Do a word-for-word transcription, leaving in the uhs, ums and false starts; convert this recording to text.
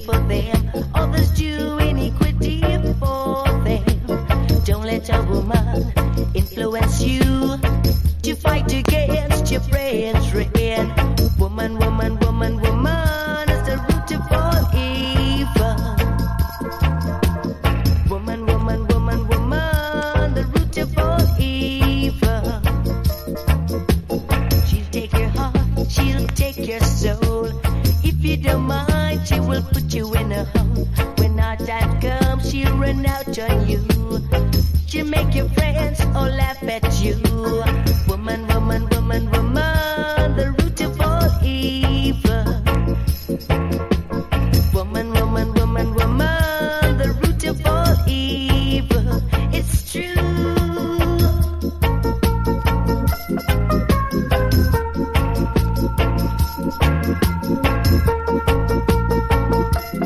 for them. Others do iniquity for them. Don't let a woman influence you to fight against your friend's reign. Woman, woman, woman, woman is the root of all evil. Woman, woman, woman, woman, the root of all evil. She'll take your heart, she'll take your soul. If you don't mind, she will put you in a hole. When our time comes, she'll run out on you. She'll make your friends all laugh at you.